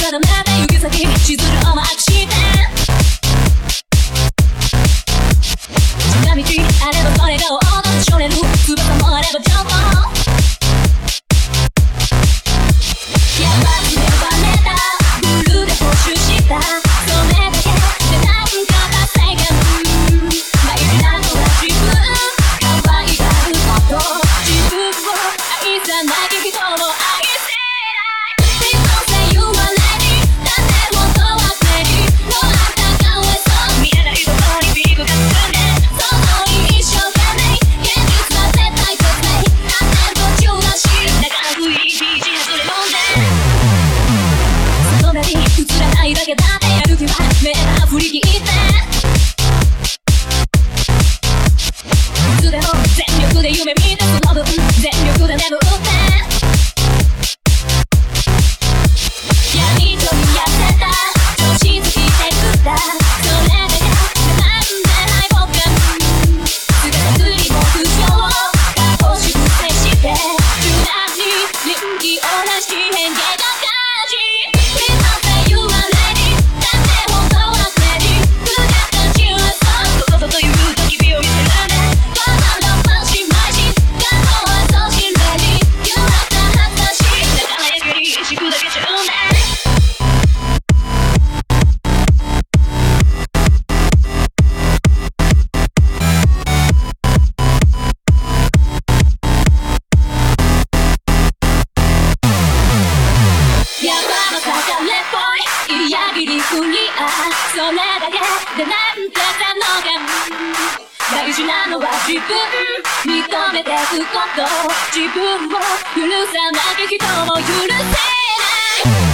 定めた行き先地図上マークして近道あればそれが踊ってしょれる翼もあればちょっとやばくねばれたブルーで補修したそれだけでなんか達成感大事なのは自分可愛がること自分を愛さなき人を愛せだけだってやる気は目が振り切っていつでも全力で夢見てその分全力で眠ってやりとりやってた調子つきてくったそれだけでなんで敗北感すべて釣り目標を過去修正して柔軟に臨機応変し変化が感じそれだけでなんてたのか大事なのは自分認めてくこと自分を許さなき人も許せない